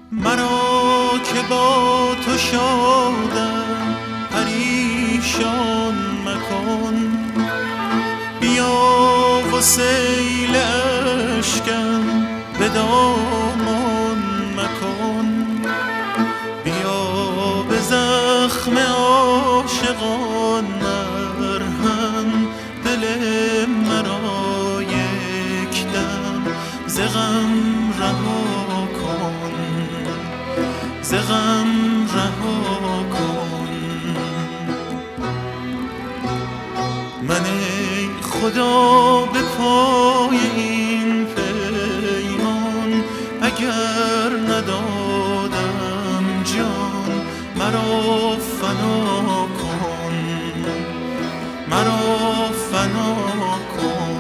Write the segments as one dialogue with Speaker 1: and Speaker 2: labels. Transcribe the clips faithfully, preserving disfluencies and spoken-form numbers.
Speaker 1: مرا که با تو شادم پریشان مکن، بیا و سیل اشکم به دامان مکن، بیا به زخم عاشقان مرهم، دل مرا یک دم ز غم رها کن، ز غم رها کن. من ای خدا به پای این پیمان اگر ندادم جان، مرا فنا کن، مرا فنا کن.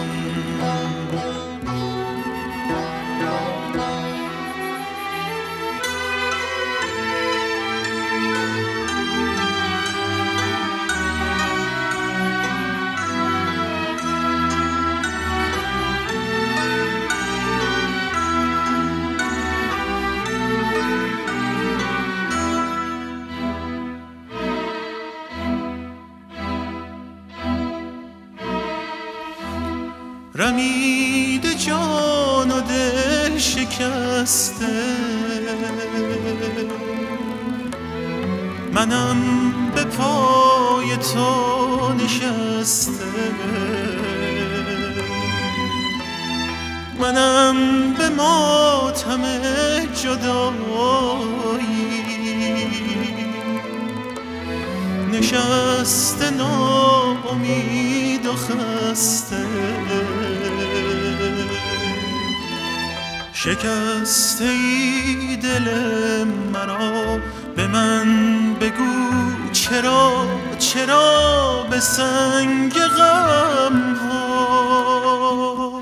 Speaker 1: رمیده جان و دل شکسته، منم به پای تو نشسته، منم به ماتم جدایی نشسته، ناامید و خسته، شکسته ای دل مرا. به من بگو چرا، چرا به سنگ غم ها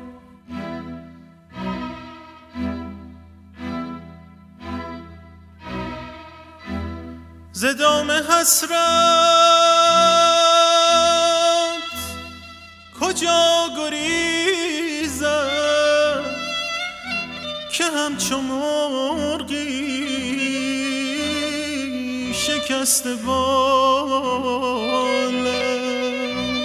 Speaker 1: ز دام حسرت کجا گریزم که همچو مرغی شکسته بالم،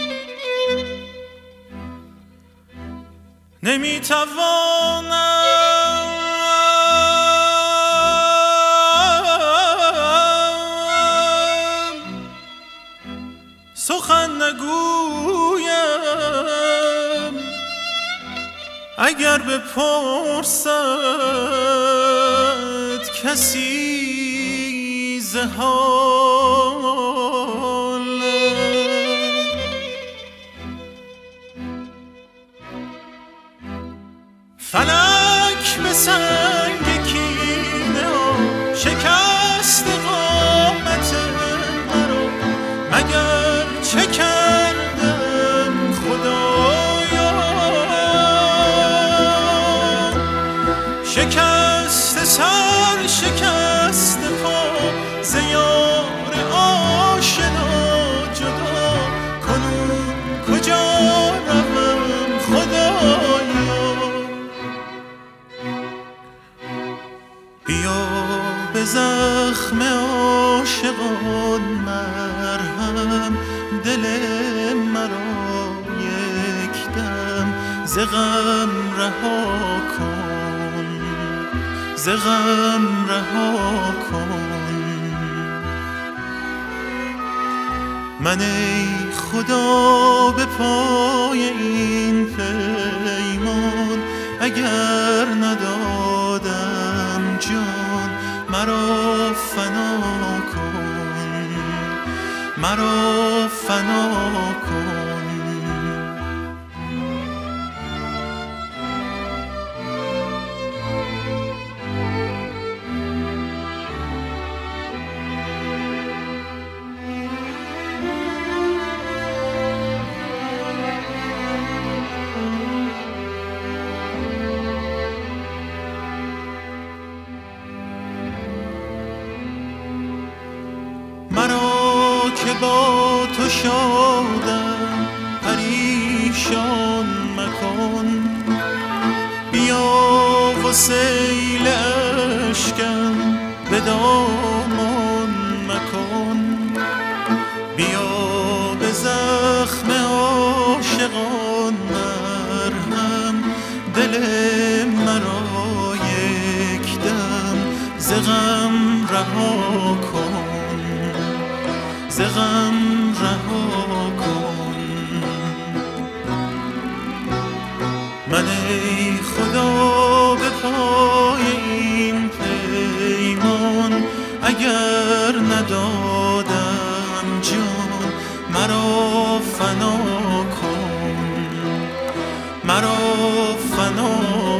Speaker 1: نمیتوانم سخن نگویم اگر بپرسد کسی ز حالم. فلک به سنگ کینه ها شکست قامت مرا، مگر چه کردم خدایا؟ شکست سر شکست پا ز یار آشنا جدا، کنون کجا روم خدایا؟ بیا به زخم عاشقان مرهم، دل مرا یک دم ز غم رها کن، ز غم رها کن. من ای خدا به پای این پیمان اگر ندادم جان، مرا فنا کن، مرا فنا کن. مرا که با تو شادم پریشان مکن، بیا و سیل بشکن به دامان مکن، بیا به زخم عاشقان مرهم، دل مرا یک دم ز غم رها کن، ز غم رها کن. من ای خدا به پای این پیمان اگر ندادم جان، مرا فنا کن، مرا فنا